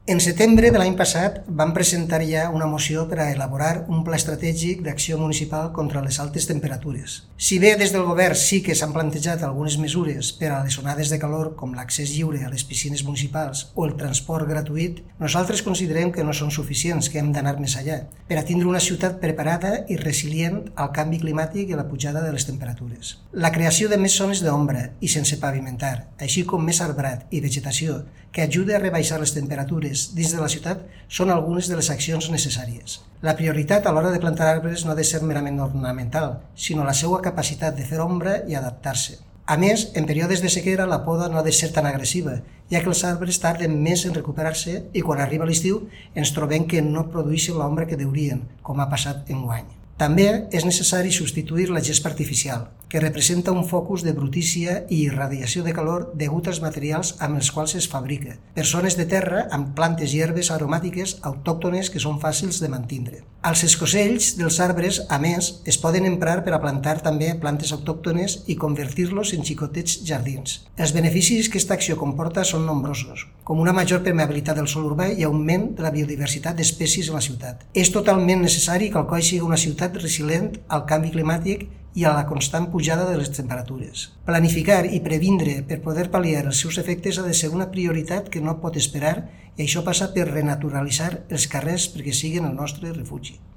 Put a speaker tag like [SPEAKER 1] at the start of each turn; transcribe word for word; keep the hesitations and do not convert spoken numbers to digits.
[SPEAKER 1] En setembre de l'any passat vam presentar ja una moció per a elaborar un pla estratègic d'acció municipal contra les altes temperatures. Si bé des del govern sí que s'han plantejat algunes mesures per a les onades de calor com l'accés lliure a les piscines municipals o el transport gratuït, nosaltres considerem que no són suficients, que hem d'anar més enllà, per a tindre una ciutat preparada i resilient al canvi climàtic i a la pujada de les temperatures. La creació de més zones d'ombra i sense pavimentar, així com més arbrat i vegetació que ajude a rebaixar les temperatures dins de la ciutat són algunes de les accions necessàries. La prioritat a l'hora de plantar arbres no ha de ser merament ornamental, sinó la seva capacitat de fer ombra i adaptar-se. A més, en períodes de sequera la poda no ha de ser tan agressiva, ja que els arbres tarden més en recuperar-se i quan arriba l'estiu ens trobem que no produeixen l'ombra que deurien, com ha passat enguany. També és necessari substituir la gespa artificial, que representa un focus de brutícia i irradiació de calor degut als materials amb els quals es fabrica, per zones de terra amb plantes i herbes aromàtiques autòctones que són fàcils de mantindre. Els escocells dels arbres, a més, es poden emprar per a plantar també plantes autòctones i convertir-los en xicotets jardins. Els beneficis que aquesta acció comporta són nombrosos, com una major permeabilitat del sòl urbà i augment de la biodiversitat d'espècies en la ciutat. És totalment necessari que Alcoi sigui una ciutat resilient al canvi climàtic i a la constant pujada de les temperatures. Planificar i previndre per poder pal·liar els seus efectes ha de ser una prioritat que no pot esperar i això passa per renaturalitzar els carrers perquè siguin el nostre refugi.